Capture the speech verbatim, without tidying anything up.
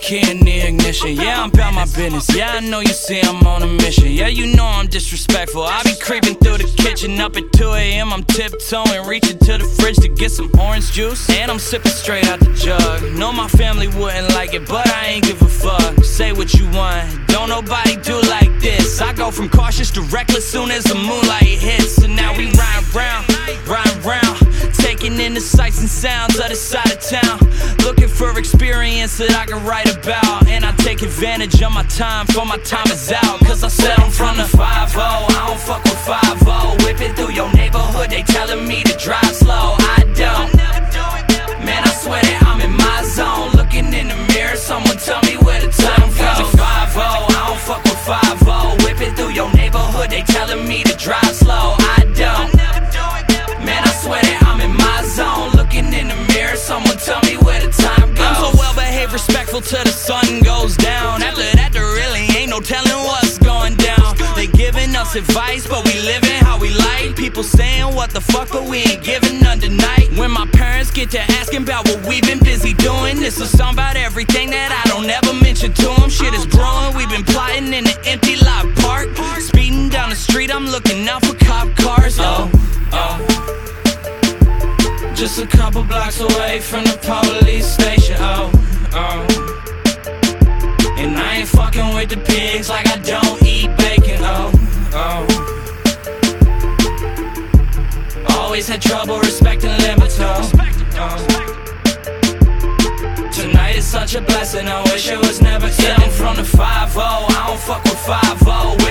key in the ignition. Yeah, I'm about my business. Yeah, I know you see I'm on a mission. Yeah, you know I'm disrespectful. I be creeping through the kitchen up at two A M I'm tiptoeing, reaching to the fridge to get some orange juice, and I'm sipping straight out the jug. Know my family wouldn't like it, but I ain't give a fuck. Say what you want, don't nobody do like this. I go from cautious to reckless soon as the moonlight hits. So now we ride round, ride round, taking in the sights and sounds of this side of town, looking for experience that I can write about. And I take advantage of my time, for my time is out. Cause I said I'm from the five oh, I don't fuck with five oh. Whipping through your neighborhood, they telling me to drive slow. I don't, man, I swear that I'm in my zone. Looking in the mirror, someone tell me where the time goes. five oh, I don't fuck with five oh. Whipping through your neighborhood, they telling me to drive slow. I don't, man, I swear that I'm in my zone. Looking in the mirror, someone tell me where the time goes. I'm so well behaved, respectful till the sun goes down. After that, there really ain't no telling what's going down. They giving us advice, but we living how we like. People saying what the fuck, but we ain't giving none tonight. When my parents get to asking about what we've been busy doing, this is a song about everything that I don't ever mention to them. Shit is growing, we've been plotting in an empty lot park. Speeding down the street, I'm looking out for cop cars. Oh, oh, just a couple blocks away from the police station. Oh, oh, and I ain't fucking with the pigs like I don't eat bacon. Oh, oh, always had trouble respecting limits. Oh, oh, tonight is such a blessing, I wish it was never ending. From the five oh, I don't fuck with five oh.